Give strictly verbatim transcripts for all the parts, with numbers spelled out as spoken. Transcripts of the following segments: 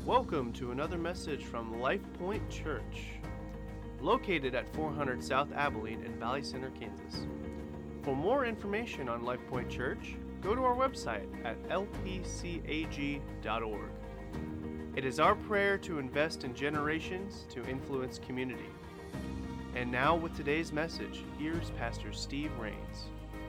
Welcome to another message from Life Point Church, located at four hundred South Abilene in Valley Center, Kansas. For more information on Life Point Church, go to our website at l p c a g dot org. It is our prayer to invest in generations to influence community. And now with today's message, here's Pastor Steve Rains.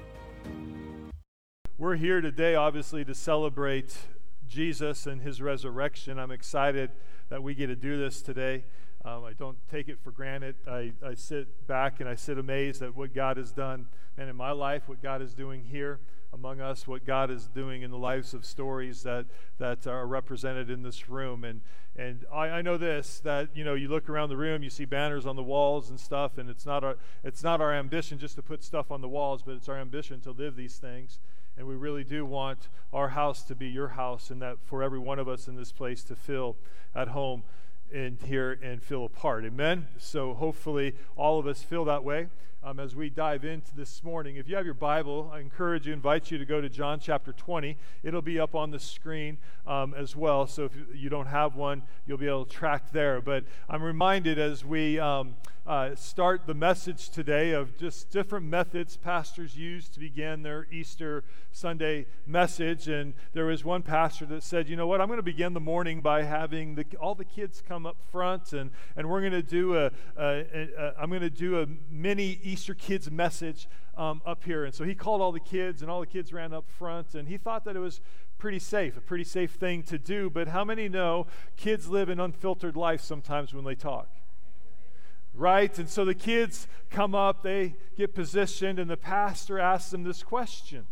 We're here today, obviously, to celebrate Jesus and his resurrection. I'm excited that we get to do this today. Um, I don't take it for granted. I, I sit back and I sit amazed at what God has done, and in my life, what God is doing here among us, what God is doing in the lives of stories that that are represented in this room. And and I, I know this, that you know, you look around the room, you see banners on the walls and stuff, and it's not our it's not our ambition just to put stuff on the walls, but it's our ambition to live these things. And we really do want our house to be your house, and that for every one of us in this place to feel at home and here and feel a part. Amen? So hopefully all of us feel that way um, as we dive into this morning. If you have your Bible, I encourage you, invite you to go to John chapter twenty. It'll be up on the screen um, as well. So if you don't have one, you'll be able to track there. But I'm reminded as we um, uh, start the message today of just different methods pastors use to begin their Easter Sunday message. And there was one pastor that said, you know what, I'm going to begin the morning by having the, all the kids come up front, and, and we're going to do a, a, a, a I'm going to do a mini Easter kids message um, up here. And so he called all the kids, and all the kids ran up front, and he thought that it was pretty safe, a pretty safe thing to do. But how many know kids live an unfiltered life sometimes when they talk? Right? And so the kids come up, they get positioned, and the pastor asks them this question.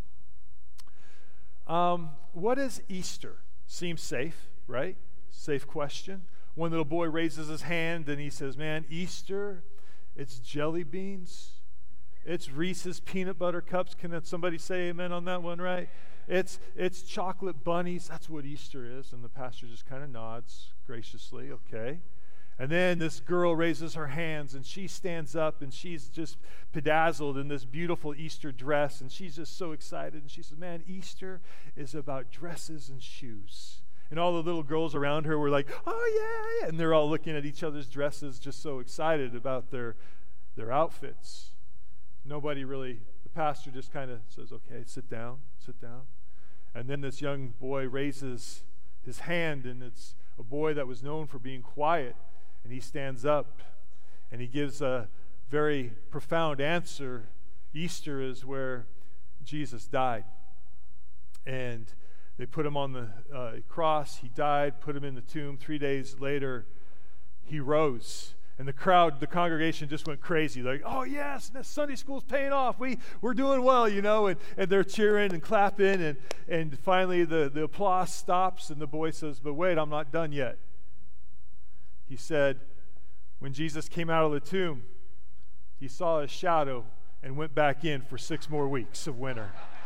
Um, what is Easter? Seems safe, right? Safe question. One little boy raises his hand and he says, man, Easter, it's jelly beans. It's Reese's peanut butter cups. Can somebody say amen on that one, right? It's it's chocolate bunnies. That's what Easter is. And the pastor just kind of nods graciously, okay. And then this girl raises her hands, and she stands up, and she's just bedazzled in this beautiful Easter dress, and she's just so excited. And she says, man, Easter is about dresses and shoes. And all the little girls around her were like, oh, yeah, yeah. And they're all looking at each other's dresses, just so excited about their, their outfits. Nobody really, the pastor just kind of says, okay, sit down, sit down. And then this young boy raises his hand, and it's a boy that was known for being quiet. And he stands up, and he gives a very profound answer. Easter is where Jesus died. And they put him on the uh, cross. He died, put him in the tomb. Three days later, he rose. And the crowd, the congregation just went crazy. They're like, oh, yes, Sunday school's paying off. We, we're doing well, you know. And, and they're cheering and clapping. And, and finally, the, the applause stops, and the boy says, but wait, I'm not done yet. He said, when Jesus came out of the tomb, he saw a shadow and went back in for six more weeks of winter.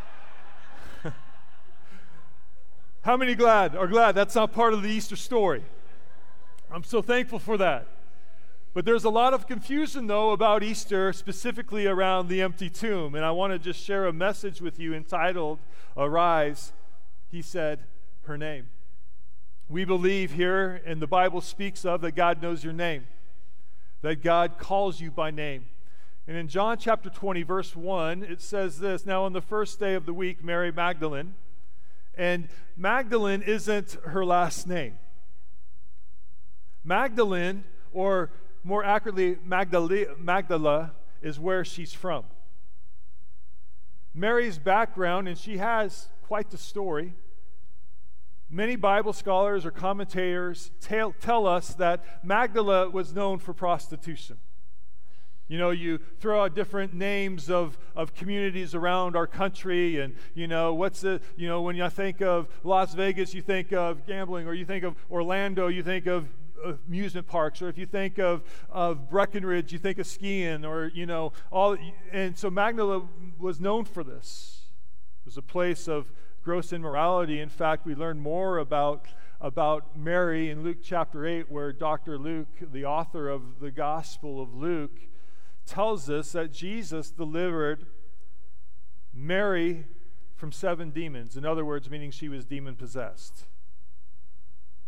How many glad are glad that's not part of the Easter story? I'm so thankful for that. But there's a lot of confusion, though, about Easter, specifically around the empty tomb. And I want to just share a message with you entitled, Arise. He said, her name. We believe here, and the Bible speaks of, that God knows your name, that God calls you by name. And in John chapter twenty, verse one, it says this, now on the first day of the week, Mary Magdalene, and Magdalene isn't her last name. Magdalene, or more accurately, Magdala, Magdala, is where she's from. Mary's background, and she has quite the story. Many Bible scholars or commentators tell, tell us that Magdala was known for prostitution. You know, you throw out different names of, of communities around our country, and, you know, what's the, you know, when you think of Las Vegas, you think of gambling, or you think of Orlando, you think of amusement parks, or if you think of, of Breckenridge, you think of skiing, or, you know, all, and so Magdala was known for this. It was a place of gross immorality. In fact, we learn more about, about Mary in Luke chapter eight, where Doctor Luke, the author of the Gospel of Luke, tells us that Jesus delivered Mary from seven demons. In other words, meaning she was demon-possessed.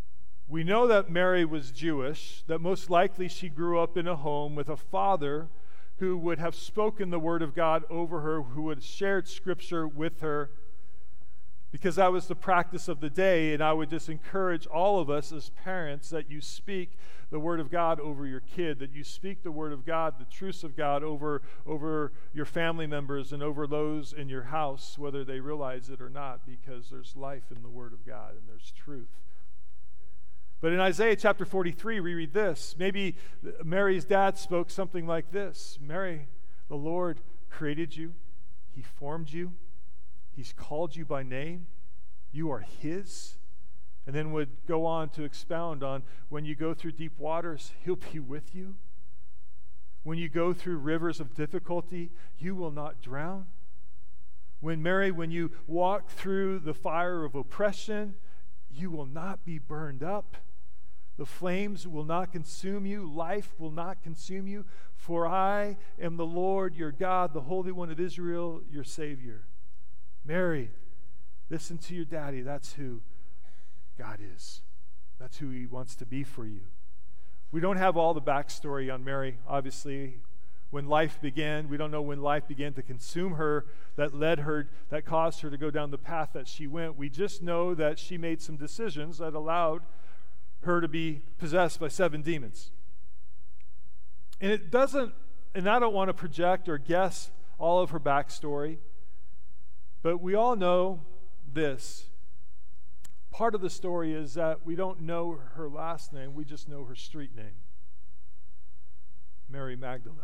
We know that Mary was Jewish, that most likely she grew up in a home with a father who would have spoken the word of God over her, who would have shared scripture with her, because that was the practice of the day. And I would just encourage all of us as parents that you speak the word of God over your kid, that you speak the word of God, the truths of God over, over your family members and over those in your house, whether they realize it or not, because there's life in the word of God and there's truth. But in Isaiah chapter forty-three, we read this. Maybe Mary's dad spoke something like this. Mary, the Lord created you. He formed you. He's called you by name. You are His. And then would go on to expound on, when you go through deep waters, He'll be with you. When you go through rivers of difficulty, you will not drown. When Mary, when you walk through the fire of oppression, you will not be burned up. The flames will not consume you. Life will not consume you. For I am the Lord your God, the Holy One of Israel, your Savior. Mary, listen to your daddy. That's who God is. That's who He wants to be for you. We don't have all the backstory on Mary, obviously. When life began, we don't know when life began to consume her, that led her, that caused her to go down the path that she went. We just know that she made some decisions that allowed her to be possessed by seven demons. And it doesn't, and I don't want to project or guess all of her backstory, but we all know this. Part of the story is that we don't know her last name, we just know her street name. Mary Magdalene.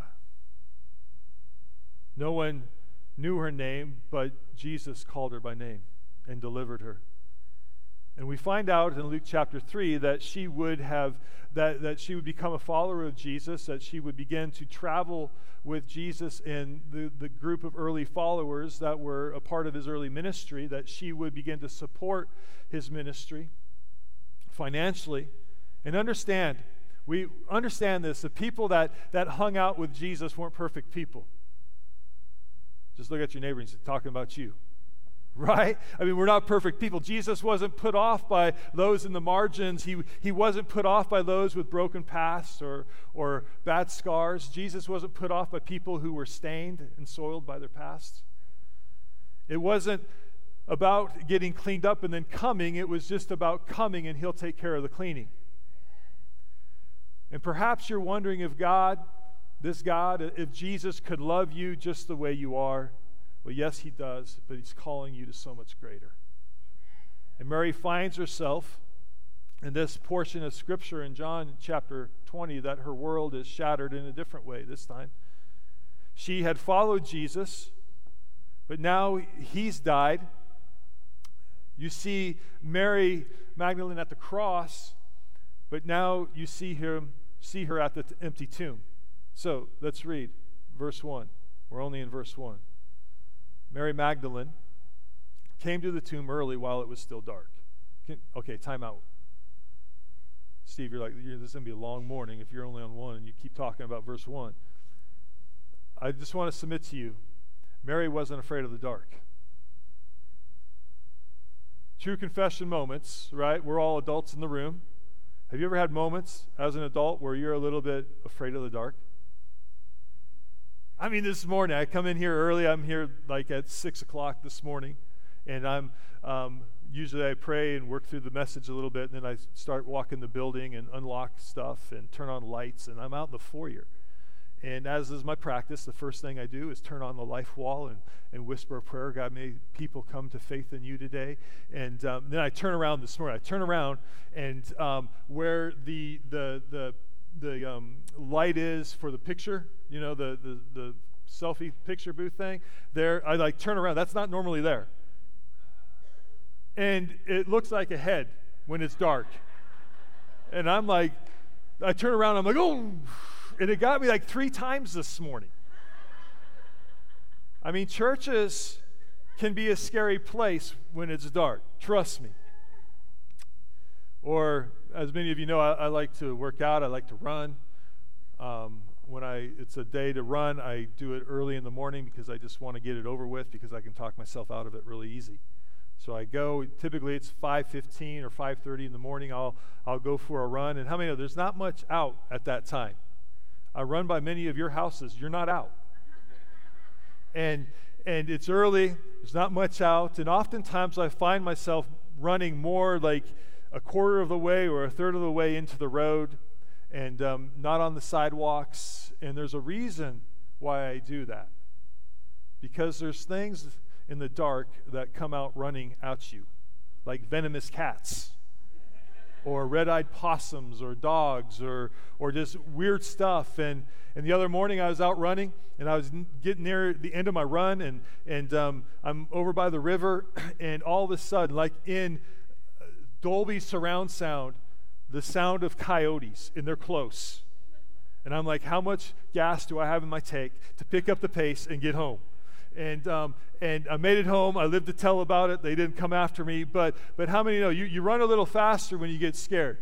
No one knew her name, but Jesus called her by name and delivered her. And we find out in Luke chapter three that she would have that, that she would become a follower of Jesus, that she would begin to travel with Jesus in the, the group of early followers that were a part of his early ministry, that she would begin to support his ministry financially. And understand, we understand this, the people that, that hung out with Jesus weren't perfect people. Just look at your neighbor and say, talking about you. Right? I mean, we're not perfect people. Jesus wasn't put off by those in the margins. He, he wasn't put off by those with broken pasts or, or bad scars. Jesus wasn't put off by people who were stained and soiled by their past. It wasn't about getting cleaned up and then coming. It was just about coming, and He'll take care of the cleaning. And perhaps you're wondering if God, this God, if Jesus could love you just the way you are. Well, yes, He does, but He's calling you to so much greater. And Mary finds herself in this portion of Scripture in John chapter twenty that her world is shattered in a different way this time. She had followed Jesus, but now He's died. You see Mary Magdalene at the cross, but now you see her, see her at the t- empty tomb. So let's read verse one. We're only in verse one. Mary Magdalene came to the tomb early while it was still dark. Can, okay, time out. Steve, you're like, you're, this is going to be a long morning if you're only on one and you keep talking about verse one. I just want to submit to you, Mary wasn't afraid of the dark. True confession moments, right? We're all adults in the room. Have you ever had moments as an adult where you're a little bit afraid of the dark? I mean, this morning, I come in here early. I'm here like at six o'clock this morning, and I'm um, usually I pray and work through the message a little bit, and then I start walking the building and unlock stuff and turn on lights, and I'm out in the foyer. And as is my practice, the first thing I do is turn on the life wall and, and whisper a prayer. God, may people come to faith in you today. And um, then I turn around this morning. I turn around, and um, where the the the the um, light is for the picture, you know, the, the the selfie picture booth thing, there, I like turn around. That's not normally there. And it looks like a head when it's dark. And I'm like, I turn around, I'm like, oh, and it got me like three times this morning. I mean, churches can be a scary place when it's dark. Trust me. Or, as many of you know, I, I like to work out. I like to run. Um, when I it's a day to run, I do it early in the morning because I just want to get it over with because I can talk myself out of it really easy. So I go, typically it's five fifteen or five thirty in the morning, I'll, I'll go for a run. And how many know there's not much out at that time? I run by many of your houses, you're not out. and and it's early, there's not much out, and oftentimes I find myself running more like a quarter of the way or a third of the way into the road, and um, not on the sidewalks. And there's a reason why I do that. Because there's things in the dark that come out running at you, like venomous cats, or red-eyed possums, or dogs, or or just weird stuff. And and the other morning I was out running, and I was getting near the end of my run, and and um, I'm over by the river, and all of a sudden, like in Dolby surround sound, the sound of coyotes, and they're close. And I'm like, how much gas do I have in my tank to pick up the pace and get home? And um, and I made it home. I lived to tell about it. They didn't come after me. But but how many know you, you run a little faster when you get scared?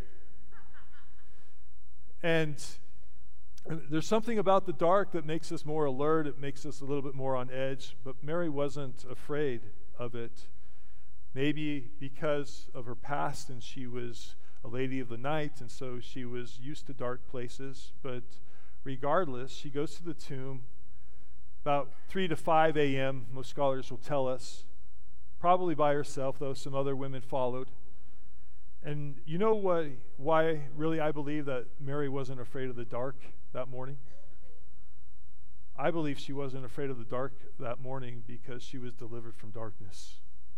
And there's something about the dark that makes us more alert. It makes us a little bit more on edge. But Mary wasn't afraid of it. Maybe because of her past, and she was a lady of the night, and so she was used to dark places. But regardless, she goes to the tomb about three to five a.m., most scholars will tell us, probably by herself, though some other women followed. And you know what? Why really I believe that Mary wasn't afraid of the dark that morning? I believe she wasn't afraid of the dark that morning because she was delivered from darkness.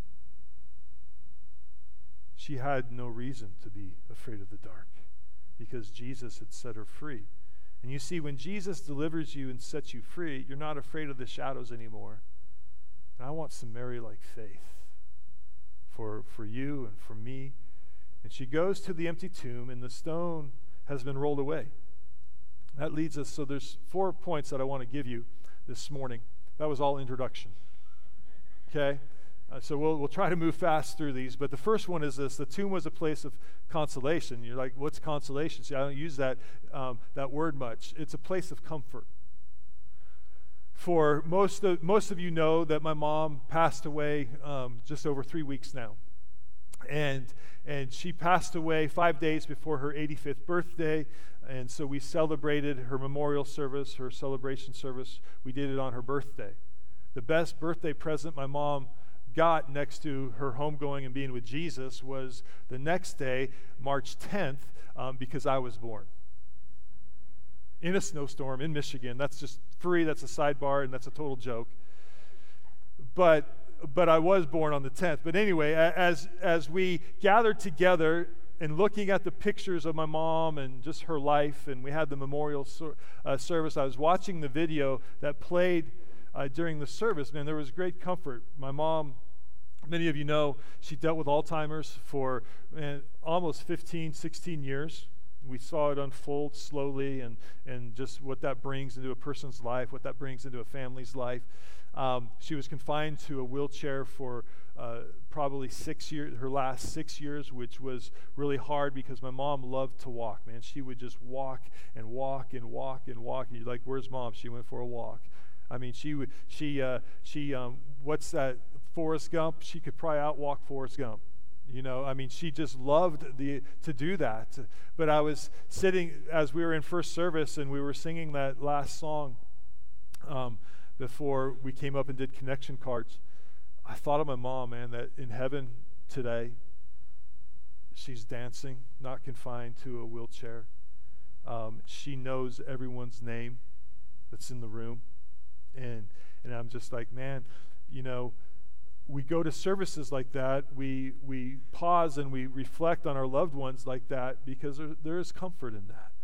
She had no reason to be afraid of the dark because Jesus had set her free. And you see, when Jesus delivers you and sets you free, you're not afraid of the shadows anymore. And I want some Mary-like faith for, for you and for me. And she goes to the empty tomb, and the stone has been rolled away. That leads us, so there's four points that I want to give you this morning. That was all introduction. Okay? Uh, so we'll we'll try to move fast through these. But the first one is this: the tomb was a place of consolation. You're like, what's consolation? See, I don't use that um, that word much. It's a place of comfort. For most of most of you know that my mom passed away um, just over three weeks now, and and she passed away five days before her eighty-fifth birthday. And so we celebrated her memorial service, her celebration service. We did it on her birthday. The best birthday present my mom got next to her homegoing and being with Jesus was the next day, March tenth, um, because I was born. In a snowstorm in Michigan. That's just free, that's a sidebar, and that's a total joke. But but I was born on the tenth. But anyway, as as we gathered together and looking at the pictures of my mom and just her life, and we had the memorial ser- uh, service, I was watching the video that played uh, during the service. Man, there was great comfort. My mom, many of you know, she dealt with Alzheimer's for man, almost fifteen, sixteen years. We saw it unfold slowly, and, and just what that brings into a person's life, what that brings into a family's life. Um, she was confined to a wheelchair for uh, probably six years, her last six years, which was really hard because my mom loved to walk, man. She would just walk and walk and walk and walk. And you're like, where's mom? She went for a walk. I mean, she would, she, uh, she, um, what's that, Forrest Gump? She could probably outwalk Forrest Gump. You know, I mean, she just loved the to do that. But I was sitting, as we were in first service, and we were singing that last song um, before we came up and did connection cards. I thought of my mom, man, that in heaven today, she's dancing, not confined to a wheelchair. Um, she knows everyone's name that's in the room. And and I'm just like, man, you know, we go to services like that, we we pause and we reflect on our loved ones like that because there, there is comfort in that.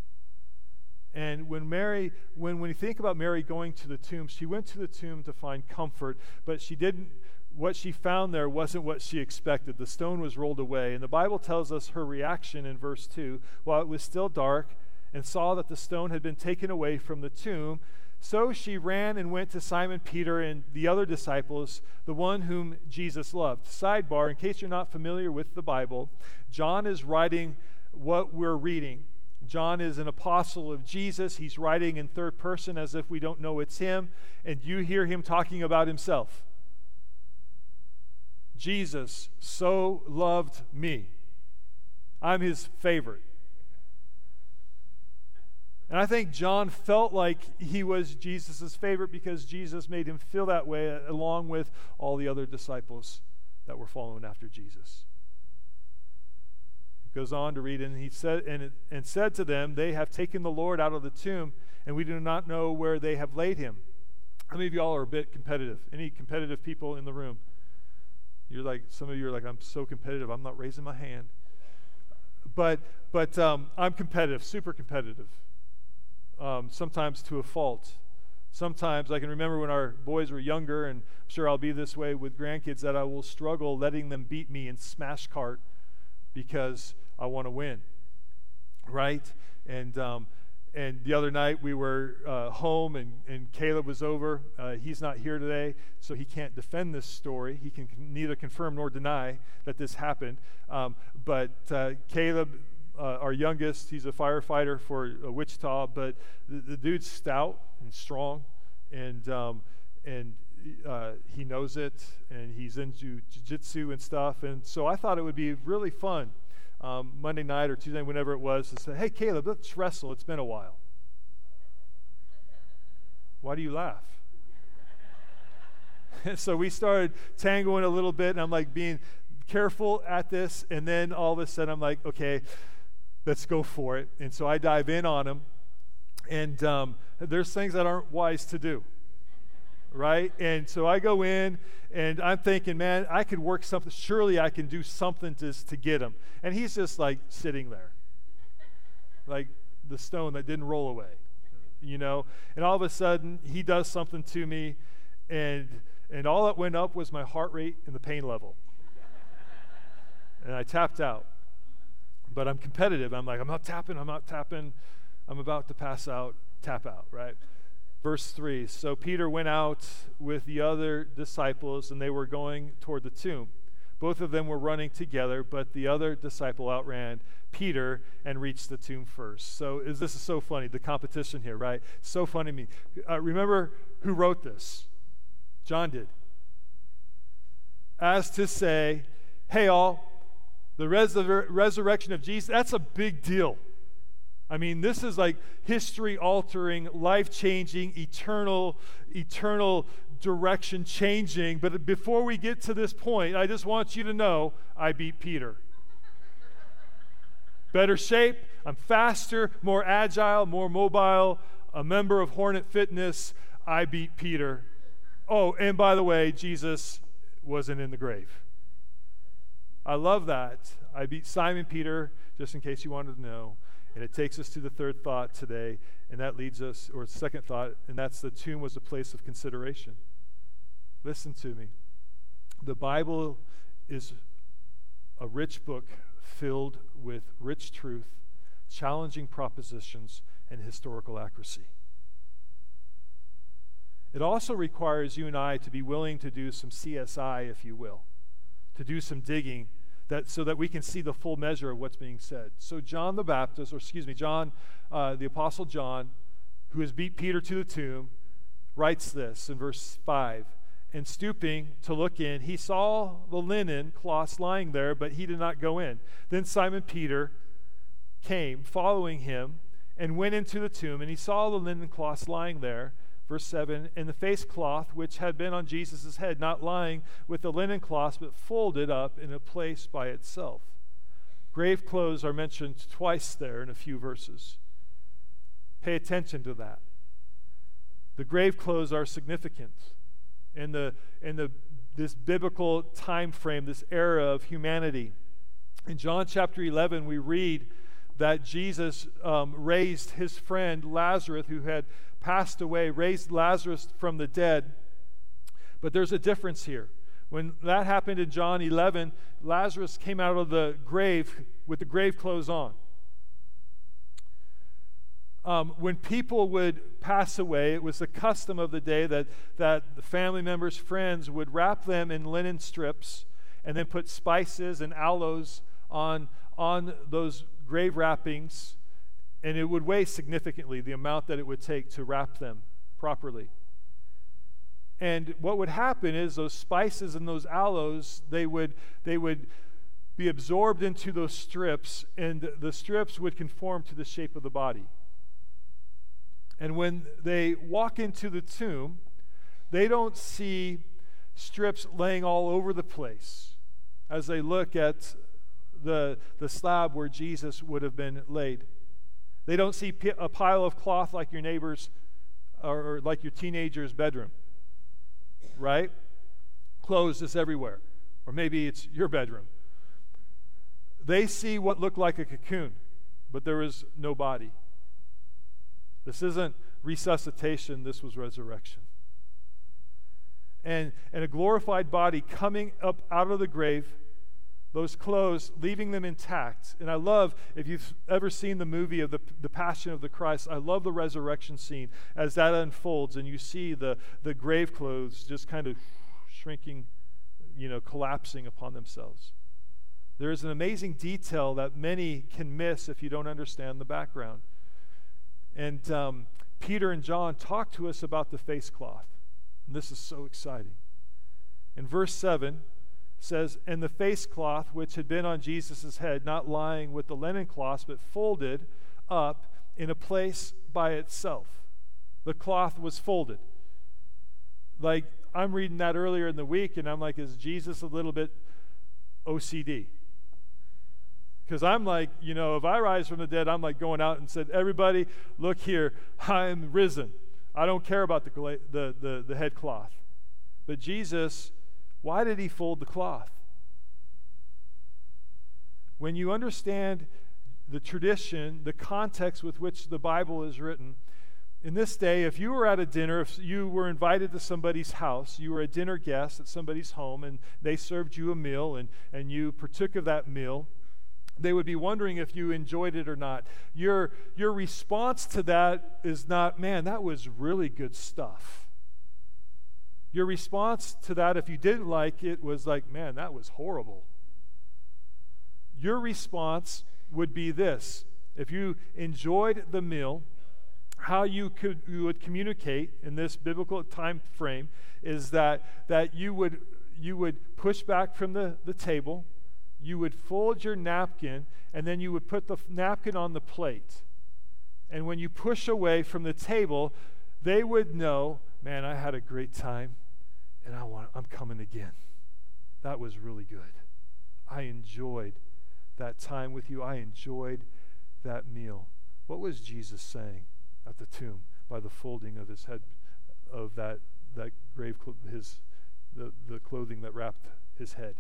And when Mary, when, when you think about Mary going to the tomb, she went to the tomb to find comfort, but she didn't, what she found there wasn't what she expected. The stone was rolled away. And the Bible tells us her reaction in verse two, while it was still dark and saw that the stone had been taken away from the tomb, so she ran and went to Simon Peter and the other disciples, the one whom Jesus loved. Sidebar, in case you're not familiar with the Bible, John is writing what we're reading. John is an apostle of Jesus. He's writing in third person as if we don't know it's him, and you hear him talking about himself. Jesus so loved me. I'm his favorite. And I think John felt like he was Jesus' favorite because Jesus made him feel that way, along with all the other disciples that were following after Jesus. It goes on to read, and he said, and, it, and said to them, "They have taken the Lord out of the tomb, and we do not know where they have laid him." How many of y'all are a bit competitive? Any competitive people in the room? You're like, some of you are like, "I'm so competitive, I'm not raising my hand." But but um, I'm competitive, super competitive. Um, sometimes to a fault. Sometimes I can remember when our boys were younger, and I'm sure I'll be this way with grandkids, that I will struggle letting them beat me in smash cart because I want to win, right? And um, and the other night we were uh, home, and, and Caleb was over. Uh, he's not here today, so he can't defend this story. He can neither confirm nor deny that this happened. Um, but uh, Caleb, Uh, our youngest, he's a firefighter for uh, Wichita, but the, the dude's stout and strong, and um, and uh, he knows it, and he's into jiu-jitsu and stuff. And so I thought it would be really fun um, Monday night or Tuesday, whenever it was, to say, "Hey, Caleb, let's wrestle. It's been a while." Why do you laugh? And so we started tangoing a little bit, and I'm like being careful at this, and then all of a sudden I'm like, okay, let's go for it. And so I dive in on him, and um, there's things that aren't wise to do, right? And so I go in, and I'm thinking, man, I could work something. Surely I can do something to, to get him. And he's just like sitting there, like the stone that didn't roll away, you know? And all of a sudden, he does something to me, and and all that went up was my heart rate and the pain level. And I tapped out. But I'm competitive. I'm like, I'm not tapping, I'm not tapping. I'm about to pass out, tap out, right? Verse three, so Peter went out with the other disciples, and they were going toward the tomb. Both of them were running together, but the other disciple outran Peter and reached the tomb first. So is this is so funny, the competition here, right? So funny to me. Uh, remember who wrote this? John did. As to say, hey all, the resur- resurrection of Jesus, that's a big deal. I mean, this is like history-altering, life-changing, eternal, eternal direction-changing. But before we get to this point, I just want you to know I beat Peter. Better shape, I'm faster, more agile, more mobile, a member of Hornet Fitness, I beat Peter. Oh, and by the way, Jesus wasn't in the grave. I love that. I beat Simon Peter, just in case you wanted to know. And it takes us to the third thought today, and that leads us, or second thought, and that's the tomb was a place of consideration. Listen to me. The Bible is a rich book filled with rich truth, challenging propositions, and historical accuracy. It also requires you and I to be willing to do some C S I, if you will, to do some digging, that so that we can see the full measure of what's being said. So John the Baptist, or excuse me, John, uh, the Apostle John, who has beat Peter to the tomb, writes this in verse five. And stooping to look in, he saw the linen cloths lying there, but he did not go in. Then Simon Peter came, following him, and went into the tomb, and he saw the linen cloths lying there. Verse seven, and the face cloth which had been on Jesus' head, not lying with the linen cloths, but folded up in a place by itself. Grave clothes are mentioned twice there in a few verses. Pay attention to that. The grave clothes are significant in the in the this biblical time frame, this era of humanity. In John chapter eleven, we read that Jesus um, raised his friend Lazarus, who had passed away, raised Lazarus from the dead. But there's a difference here. When that happened in John eleven, Lazarus came out of the grave with the grave clothes on. Um, when people would pass away, it was the custom of the day that, that the family members, friends would wrap them in linen strips and then put spices and aloes on, on those grave wrappings, and it would weigh significantly the amount that it would take to wrap them properly. And what would happen is those spices and those aloes, they would they would be absorbed into those strips, and the strips would conform to the shape of the body. And when they walk into the tomb, they don't see strips laying all over the place as they look at the, the slab where Jesus would have been laid. They don't see a pile of cloth like your neighbor's or, or like your teenager's bedroom, right? Clothes just everywhere. Or maybe it's your bedroom. They see what looked like a cocoon, but there is no body. This isn't resuscitation, this was resurrection. And, and a glorified body coming up out of the grave, those clothes, leaving them intact. And I love, if you've ever seen the movie of the, the Passion of the Christ, I love the resurrection scene as that unfolds and you see the, the grave clothes just kind of shrinking, you know, collapsing upon themselves. There is an amazing detail that many can miss if you don't understand the background. And um, Peter and John talk to us about the face cloth. And this is so exciting. In verse seven, says, "And the face cloth which had been on Jesus' head, not lying with the linen cloths, but folded up in a place by itself." The cloth was folded. Like, I'm reading that earlier in the week, and I'm like, is Jesus a little bit O C D? Because I'm like, you know, if I rise from the dead, I'm like going out and said, everybody, look here, I'm risen. I don't care about the, the, the, the head cloth. But Jesus, why did he fold the cloth? When you understand the tradition, the context with which the Bible is written, in this day, if you were at a dinner, if you were invited to somebody's house, you were a dinner guest at somebody's home, and they served you a meal, and, and you partook of that meal, they would be wondering if you enjoyed it or not. Your, your response to that is not, man, that was really good stuff. Your response to that, if you didn't like it, was like, man, that was horrible. Your response would be this. If you enjoyed the meal, how you could you would communicate in this biblical time frame is that, that you would you would push back from the, the table, you would fold your napkin, and then you would put the napkin on the plate. And when you push away from the table, they would know, man, I had a great time, and I want I'm coming again. That was really good. I enjoyed that time with you. I enjoyed that meal. What was Jesus saying at the tomb by the folding of his head, of that that grave, his the, the clothing that wrapped his head?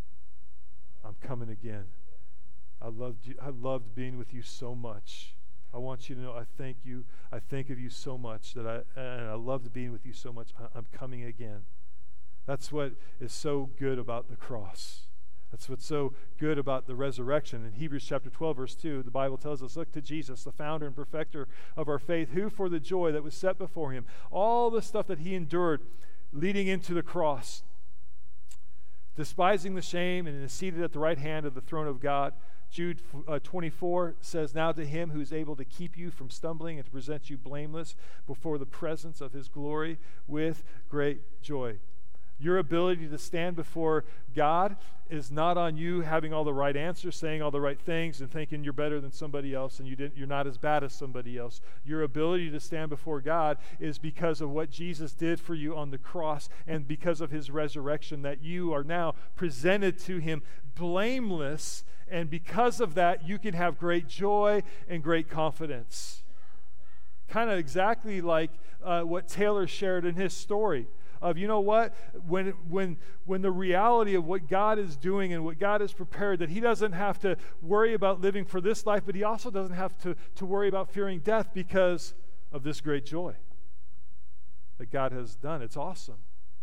I'm coming again. I loved you. I loved being with you so much. I want you to know I thank you. I think of you so much that I and I loved being with you so much. I, I'm coming again. That's what is so good about the cross. That's what's so good about the resurrection. In Hebrews chapter twelve, verse two, the Bible tells us, look to Jesus, the founder and perfecter of our faith, who for the joy that was set before him, all the stuff that he endured leading into the cross, despising the shame, and is seated at the right hand of the throne of God. Jude uh, twenty-four says, now to him who is able to keep you from stumbling and to present you blameless before the presence of his glory with great joy. Your ability to stand before God is not on you having all the right answers, saying all the right things, and thinking you're better than somebody else and you didn't, you're not as bad as somebody else. Your ability to stand before God is because of what Jesus did for you on the cross and because of his resurrection, that you are now presented to him blameless, and because of that, you can have great joy and great confidence. Kind of exactly like uh, what Taylor shared in his story. Of, you know what, when when when the reality of what God is doing and what God has prepared, that he doesn't have to worry about living for this life, but he also doesn't have to, to worry about fearing death because of this great joy that God has done. It's awesome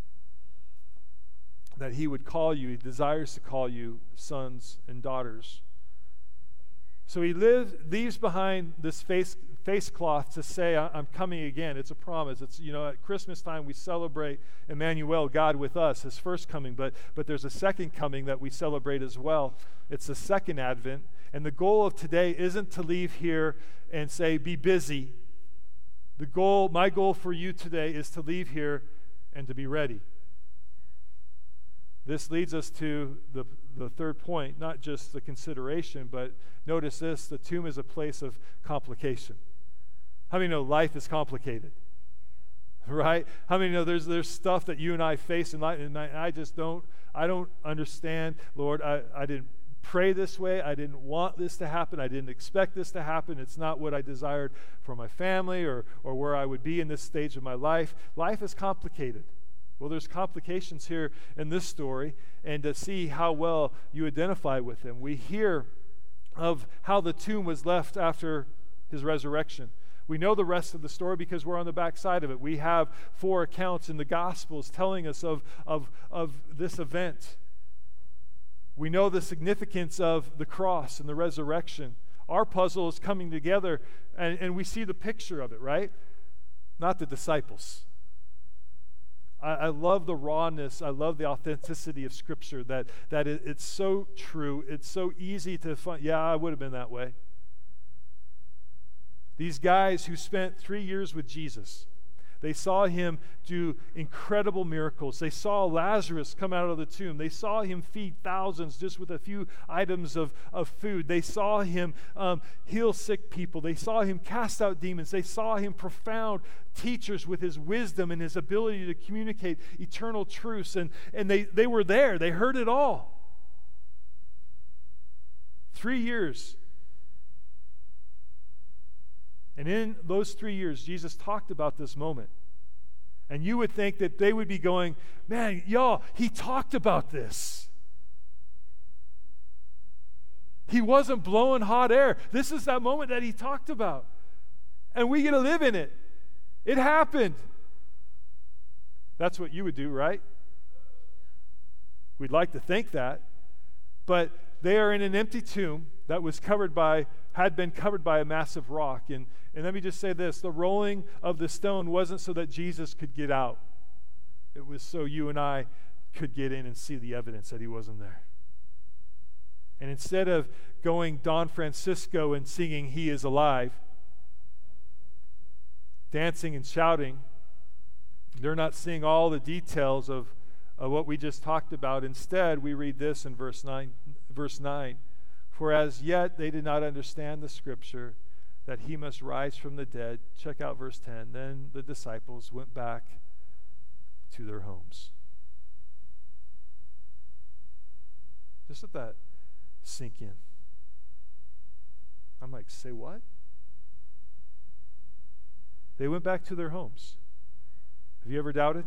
that he would call you, he desires to call you sons and daughters. So he lives, leaves behind this face, face cloth to say, I'm coming again. It's a promise. It's, you know, at Christmas time we celebrate Emmanuel, God with us, his first coming, but, but there's a second coming that we celebrate as well. It's the second advent. And the goal of today isn't to leave here and say, be busy. The goal, my goal for you today is to leave here and to be ready. This leads us to the, the third point, not just the consideration, but notice this, the tomb is a place of complication. How many know life is complicated? Right? How many know there's there's stuff that you and I face in life, and I, I just don't, I don't understand. Lord, I, I didn't pray this way. I didn't want this to happen. I didn't expect this to happen. It's not what I desired for my family or, or where I would be in this stage of my life. Life is complicated. Well, there's complications here in this story, and to see how well you identify with them. We hear of how the tomb was left after his resurrection. We know the rest of the story because we're on the back side of it. We have four accounts in the Gospels telling us of, of, of this event. We know the significance of the cross and the resurrection. Our puzzle is coming together, and, and we see the picture of it, right? Not the disciples. I, I love the rawness. I love the authenticity of Scripture, that, that it, it's so true. It's so easy to find. Yeah, I would have been that way. These guys who spent three years with Jesus, they saw him do incredible miracles. They saw Lazarus come out of the tomb. They saw him feed thousands just with a few items of, of food. They saw him um, heal sick people. They saw him cast out demons. They saw him profound teachers with his wisdom and his ability to communicate eternal truths. And, and they, they were there. They heard it all. Three years. And in those three years, Jesus talked about this moment. And you would think that they would be going, man, y'all, he talked about this. He wasn't blowing hot air. This is that moment that he talked about. And we get to live in it. It happened. That's what you would do, right? We'd like to think that. But they are in an empty tomb that was covered by, had been covered by a massive rock. And, and let me just say this, the rolling of the stone wasn't so that Jesus could get out. It was so you and I could get in and see the evidence that he wasn't there. And instead of going Don Francisco and singing "He is alive," dancing and shouting, they're not seeing all the details of, of what we just talked about. Instead, we read this in verse nine, verse nine. For as yet they did not understand the scripture that he must rise from the dead. Check out verse ten. Then the disciples went back to their homes. Just let that sink in. I'm like, say what? They went back to their homes. Have you ever doubted?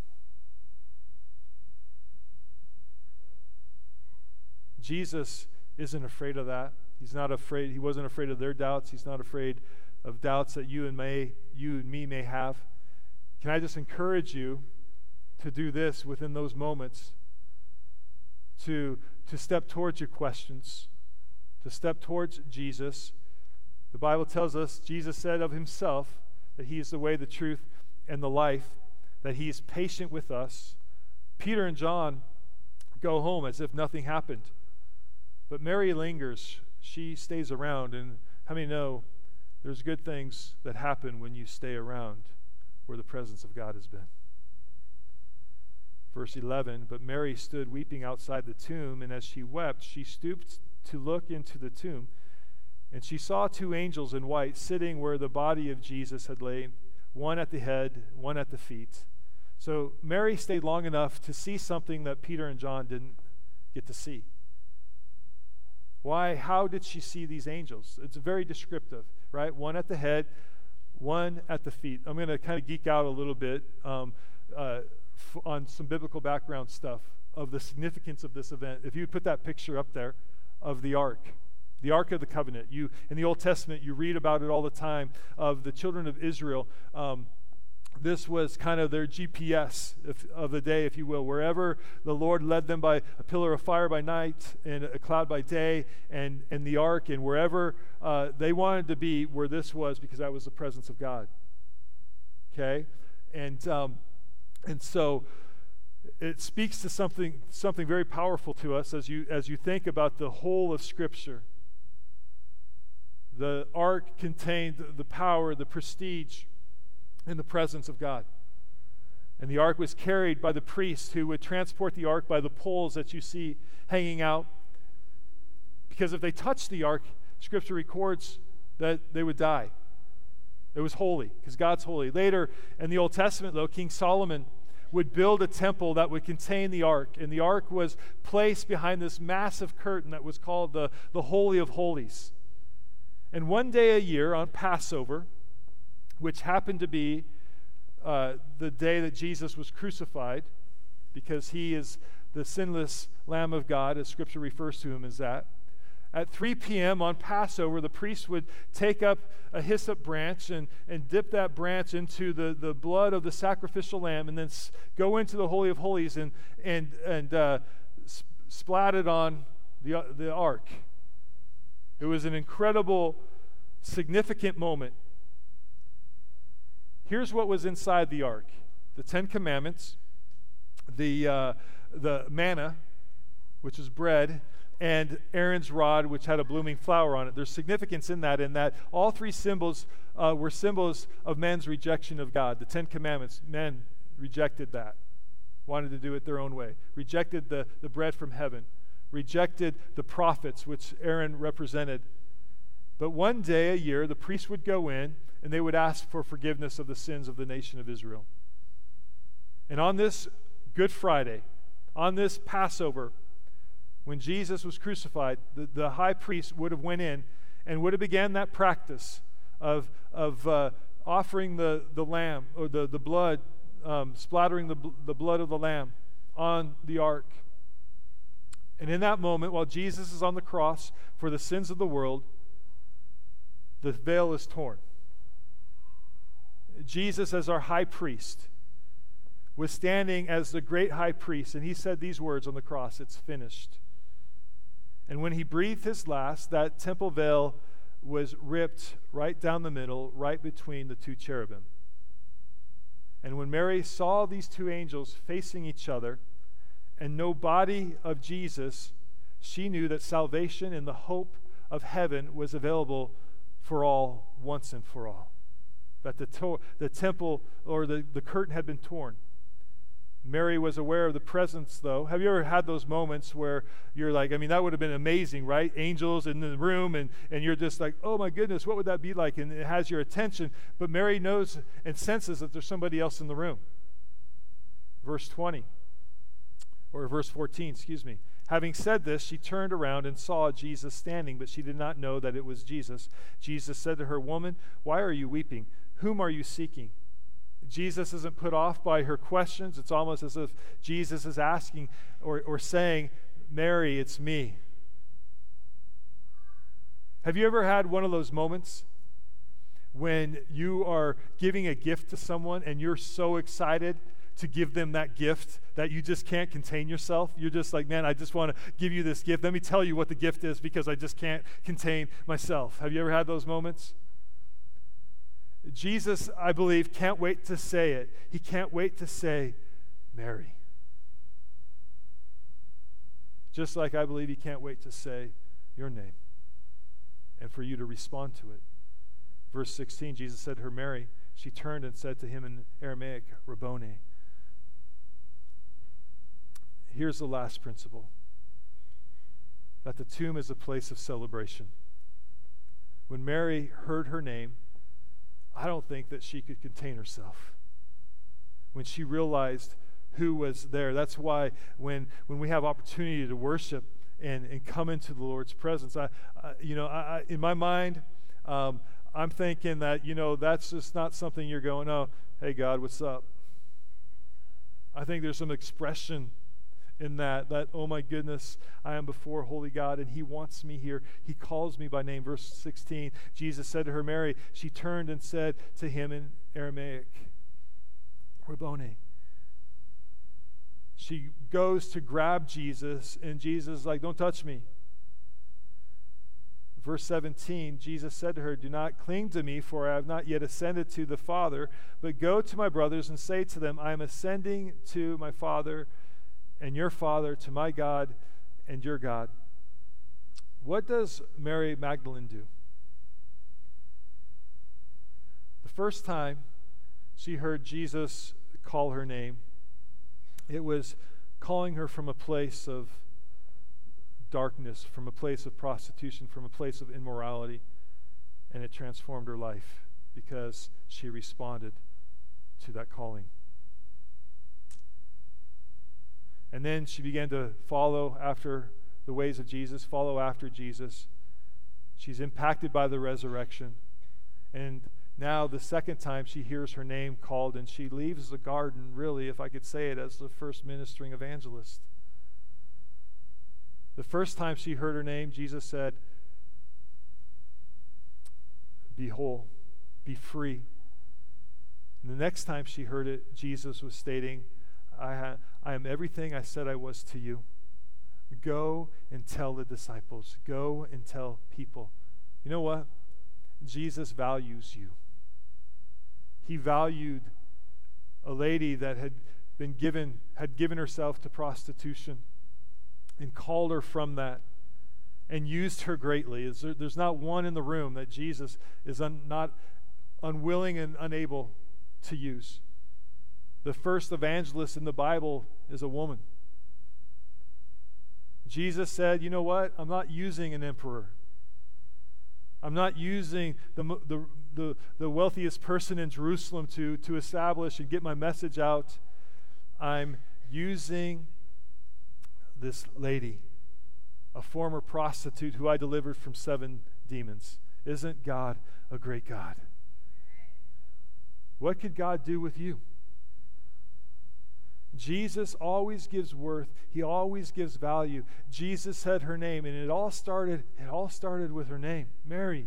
Jesus isn't afraid of that. He's not afraid. He wasn't afraid of their doubts. He's not afraid of doubts that you and may, you and me may have. Can I just encourage you to do this within those moments, to, to step towards your questions, to step towards Jesus. The Bible tells us, Jesus said of himself that he is the way, the truth, and the life, that he is patient with us. Peter and John go home as if nothing happened. But Mary lingers. She stays around. And how many know there's good things that happen when you stay around where the presence of God has been? Verse eleven, but Mary stood weeping outside the tomb, and as she wept, she stooped to look into the tomb, and she saw two angels in white sitting where the body of Jesus had lain, one at the head, one at the feet. So Mary stayed long enough to see something that Peter and John didn't get to see. Why? How did she see these angels? It's very descriptive, right? One at the head, one at the feet. I'm going to kind of geek out a little bit um, uh, f- on some biblical background stuff of the significance of this event. If you put that picture up there of the ark, the Ark of the Covenant. You in the Old Testament, you read about it all the time of the children of Israel. Um, This was kind of their G P S if, of the day, if you will. Wherever the Lord led them by a pillar of fire by night and a cloud by day, and, and the ark, and wherever uh, they wanted to be, where this was, because that was the presence of God. Okay? And um, and so it speaks to something something very powerful to us as you as you think about the whole of Scripture. The ark contained the power, the prestige, in the presence of God. And the ark was carried by the priests who would transport the ark by the poles that you see hanging out. Because if they touched the ark, Scripture records that they would die. It was holy, because God's holy. Later in the Old Testament, though, King Solomon would build a temple that would contain the ark. And the ark was placed behind this massive curtain that was called the, the Holy of Holies. And one day a year on Passover, which happened to be uh, the day that Jesus was crucified, because he is the sinless Lamb of God, as Scripture refers to him as that. At three p.m. on Passover, the priest would take up a hyssop branch and, and dip that branch into the, the blood of the sacrificial lamb, and then s- go into the Holy of Holies and, and, and uh, sp- splat it on the, uh, the ark. It was an incredible, significant moment. Here's what was inside the ark: the Ten Commandments, the uh, the manna, which is bread, and Aaron's rod, which had a blooming flower on it. There's significance in that, in that all three symbols uh, were symbols of men's rejection of God. The Ten Commandments, men rejected that, wanted to do it their own way, rejected the, the bread from heaven, rejected the prophets, which Aaron represented. But one day a year, the priest would go in, and they would ask for forgiveness of the sins of the nation of Israel. And on this Good Friday, on this Passover, when Jesus was crucified, the, the high priest would have went in and would have began that practice of, of uh, offering the, the lamb, or the, the blood, um, splattering the, the blood of the lamb on the ark. And in that moment, while Jesus is on the cross for the sins of the world, the veil is torn. Jesus, as our high priest, was standing as the great high priest, and he said these words on the cross: "It's finished." And when he breathed his last, that temple veil was ripped right down the middle, right between the two cherubim. And when Mary saw these two angels facing each other and no body of Jesus, she knew that salvation and the hope of heaven was available for all, once and for all. That the, to- the temple or the, the curtain had been torn. Mary was aware of the presence, though. Have you ever had those moments where you're like, I mean, that would have been amazing, right? Angels in the room, and, and you're just like, oh my goodness, what would that be like? And it has your attention. But Mary knows and senses that there's somebody else in the room. Verse twenty, or verse fourteen, excuse me. Having said this, she turned around and saw Jesus standing, but she did not know that it was Jesus. Jesus said to her, "Woman, why are you weeping? Whom are you seeking?" Jesus isn't put off by her questions. It's almost as if Jesus is asking or, or saying, "Mary, it's me." Have you ever had one of those moments when you are giving a gift to someone and you're so excited to give them that gift that you just can't contain yourself? You're just like, man, I just want to give you this gift. Let me tell you what the gift is, because I just can't contain myself. Have you ever had those moments? Jesus, I believe, can't wait to say it. He can't wait to say, "Mary." Just like I believe he can't wait to say your name and for you to respond to it. Verse sixteen, Jesus said to her, "Mary." She turned and said to him in Aramaic, "Rabboni." Here's the last principle: that the tomb is a place of celebration. When Mary heard her name, I don't think that she could contain herself when she realized who was there. That's why when when we have opportunity to worship and, and come into the Lord's presence, I, I you know, I, I, in my mind, um, I'm thinking that, you know, that's just not something you're going, "Oh, hey God, what's up?" I think there's some expression in that, that, oh my goodness, I am before holy God, and he wants me here. He calls me by name. Verse sixteen, Jesus said to her, "Mary." She turned and said to him in Aramaic, "Rabboni." She goes to grab Jesus, and Jesus is like, "Don't touch me." Verse seventeen, Jesus said to her, "Do not cling to me, for I have not yet ascended to the Father, but go to my brothers and say to them, I am ascending to my Father and your Father, to my God and your God." What does Mary Magdalene do? The first time she heard Jesus call her name. It was calling her from a place of darkness, from a place of prostitution, from a place of immorality, and it transformed her life because she responded to that calling. And then she began to follow after the ways of Jesus, follow after Jesus. She's impacted by the resurrection. And now the second time she hears her name called, and she leaves the garden, really, if I could say it, as the first ministering evangelist. The first time she heard her name, Jesus said, "Be whole, be free." And the next time she heard it, Jesus was stating, I, ha- I am everything I said I was to you. Go and tell the disciples. Go and tell people. You know what? Jesus values you. He valued a lady that had been given, had given herself to prostitution and called her from that and used her greatly. Is there, there's not one in the room that Jesus is un, not unwilling and unable to use. The first evangelist in the Bible is a woman. Jesus said, you know what? I'm not using an emperor. I'm not using the, the, the, the wealthiest person in Jerusalem to, to establish and get my message out. I'm using this lady, a former prostitute who I delivered from seven demons. Isn't God a great God? What could God do with you? Jesus always gives worth. He always gives value. Jesus said her name, and it all started, it all started with her name, Mary.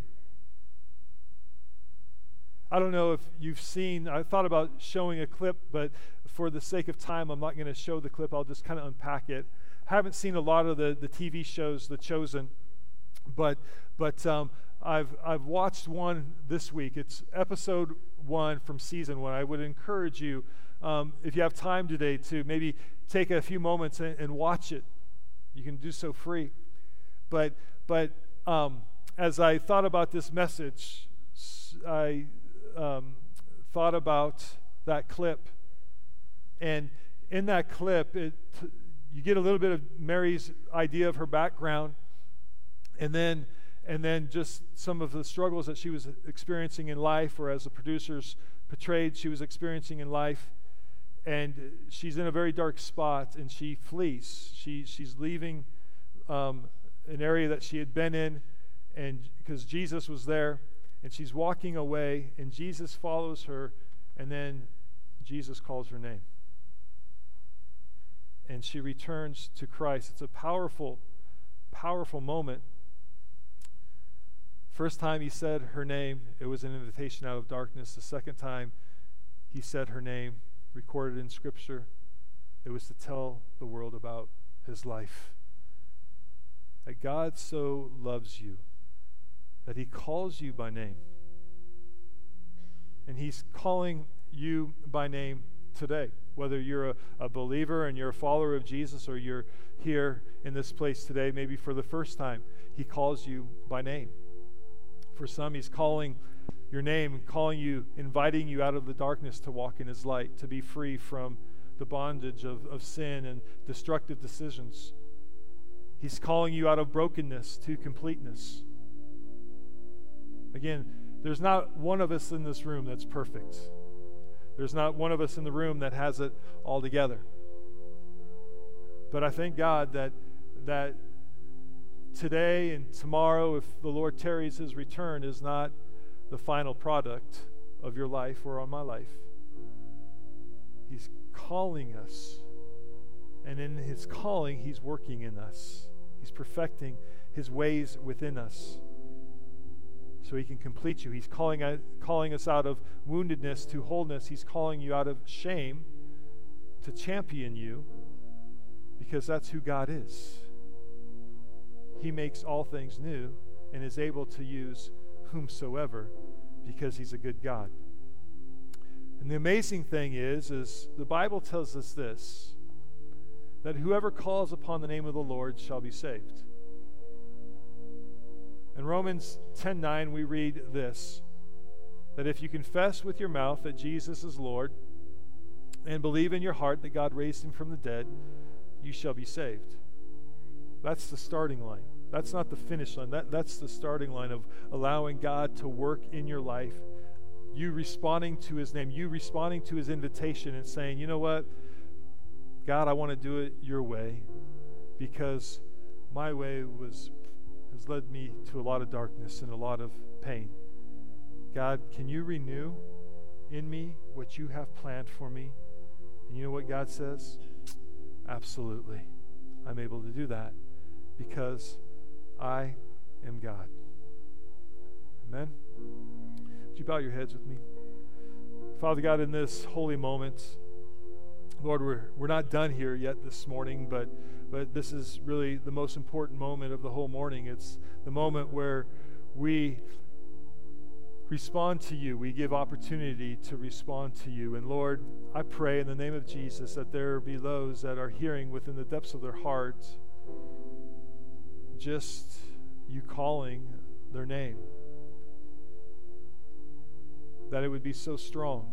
I don't know if you've seen, I thought about showing a clip, but for the sake of time, I'm not going to show the clip. I'll just kind of unpack it. I haven't seen a lot of the, the T V shows, The Chosen, but but um, I've I've watched one this week. It's episode one from season one. I would encourage you, um, if you have time today, to maybe take a few moments and, and watch it. You can do so free. But but um, as I thought about this message, I um, thought about that clip, and in that clip, it. You get a little bit of Mary's idea of her background, and then and then just some of the struggles that she was experiencing in life, or as the producers portrayed she was experiencing in life. And she's in a very dark spot, and she flees. She she's leaving um, an area that she had been in, and because Jesus was there, and she's walking away, and Jesus follows her, and then Jesus calls her name. And she returns to Christ. It's a powerful, powerful moment. First time he said her name, it was an invitation out of darkness. The second time he said her name, recorded in Scripture, it was to tell the world about his life. That God so loves you that he calls you by name. And he's calling you by name today. Whether you're a, a believer and you're a follower of Jesus, or you're here in this place today, maybe for the first time, he calls you by name. For some, he's calling your name, calling you, inviting you out of the darkness to walk in his light, to be free from the bondage of, of sin and destructive decisions. He's calling you out of brokenness to completeness. Again, there's not one of us in this room that's perfect. There's not one of us in the room that has it all together. But I thank God that that today and tomorrow, if the Lord tarries his return, is not the final product of your life or on my life. He's calling us. And in his calling, he's working in us. He's perfecting his ways within us, so he can complete you. He's calling out, calling us out of woundedness to wholeness. He's calling you out of shame to champion you, because that's who God is. He makes all things new and is able to use whomsoever, because he's a good God. And the amazing thing is, is the Bible tells us this, that whoever calls upon the name of the Lord shall be saved. In Romans ten nine, we read this, that if you confess with your mouth that Jesus is Lord and believe in your heart that God raised him from the dead, you shall be saved. That's the starting line. That's not the finish line. That, that's the starting line of allowing God to work in your life. You responding to his name, you responding to his invitation and saying, you know what, God, I want to do it your way, because my way was has led me to a lot of darkness and a lot of pain. God, can you renew in me what you have planned for me? And you know what God says? Absolutely. I'm able to do that because I am God. Amen. Would you bow your heads with me? Father God, in this holy moment, Lord, we're we're not done here yet this morning, but but this is really the most important moment of the whole morning. It's the moment where we respond to you. We give opportunity to respond to you. And Lord, I pray in the name of Jesus that there be those that are hearing within the depths of their heart just you calling their name. That it would be so strong.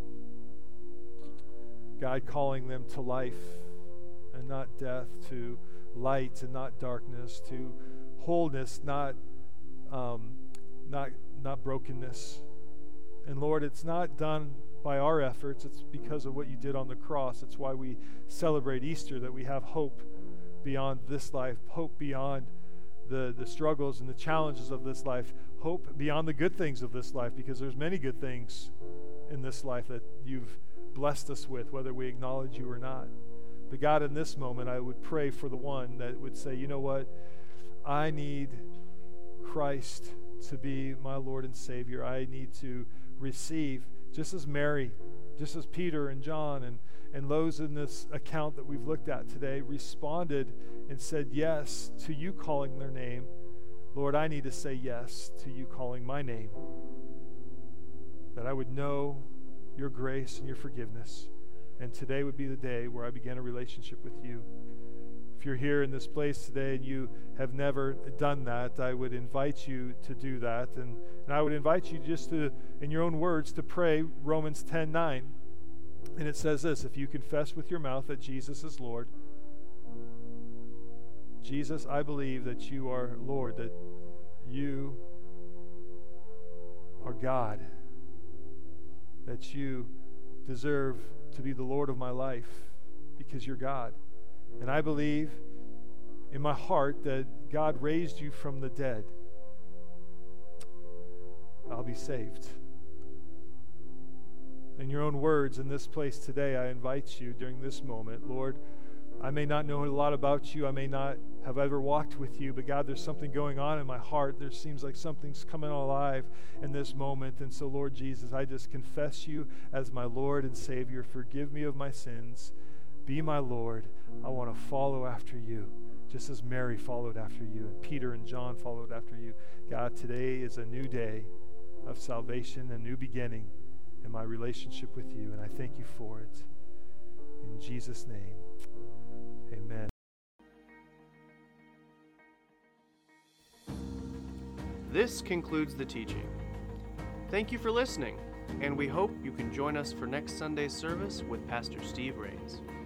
God calling them to life and not death, to light and not darkness, to wholeness, not um, not not brokenness. And Lord, it's not done by our efforts. It's because of what you did on the cross. It's why we celebrate Easter, that we have hope beyond this life, hope beyond the, the struggles and the challenges of this life, hope beyond the good things of this life, because there's many good things in this life that you've blessed us with, whether we acknowledge you or not. But God, in this moment, I would pray for the one that would say, you know what, I need Christ to be my Lord and Savior. I need to receive, just as Mary, just as Peter and John and, and those in this account that we've looked at today responded and said yes to you calling their name. Lord, I need to say yes to you calling my name, that I would know your grace and your forgiveness. And today would be the day where I begin a relationship with you. If you're here in this place today and you have never done that, I would invite you to do that. And, and I would invite you just to, in your own words, to pray Romans ten nine. And it says this: if you confess with your mouth that Jesus is Lord, Jesus, I believe that you are Lord, that you are God, that you deserve to be the Lord of my life because you're God. And I believe in my heart that God raised you from the dead. I'll be saved. In your own words, in this place today, I invite you during this moment, Lord, I may not know a lot about you. I may not have ever walked with you, but God, there's something going on in my heart. There seems like something's coming alive in this moment. And so, Lord Jesus, I just confess you as my Lord and Savior. Forgive me of my sins. Be my Lord. I want to follow after you, just as Mary followed after you and Peter and John followed after you. God, today is a new day of salvation, a new beginning in my relationship with you, and I thank you for it. In Jesus' name, amen. This concludes the teaching. Thank you for listening, and we hope you can join us for next Sunday's service with Pastor Steve Rains.